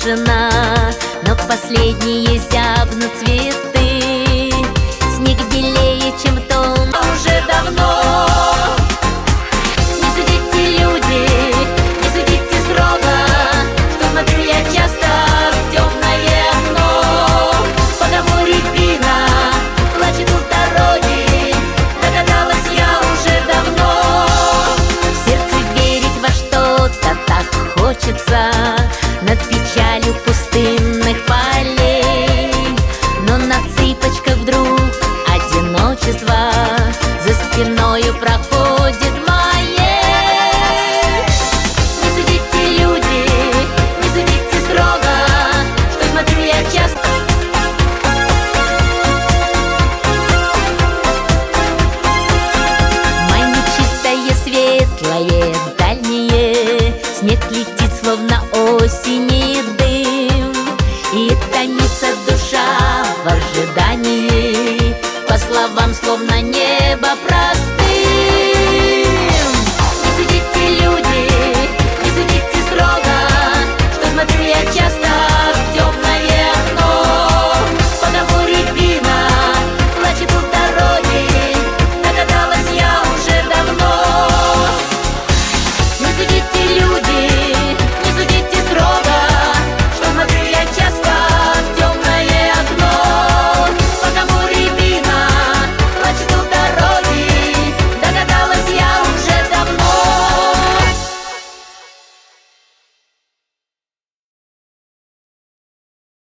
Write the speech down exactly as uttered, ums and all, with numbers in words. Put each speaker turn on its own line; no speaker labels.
жемчужина, но последние зябнут цветы. Снег белее, чем том, а уже давно. Не судите, люди, не судите строго, что смотрю я часто в темное окно. По дому рябина плачет у дороги, догадалась я уже давно. В сердце верить во что-то так хочется, над печалью пустынных полей. Но на цыпочках вдруг одиночество за спиною проходит моей. Не судите, люди, не судите строго, что смотрю я часто. Май нечистое, светлое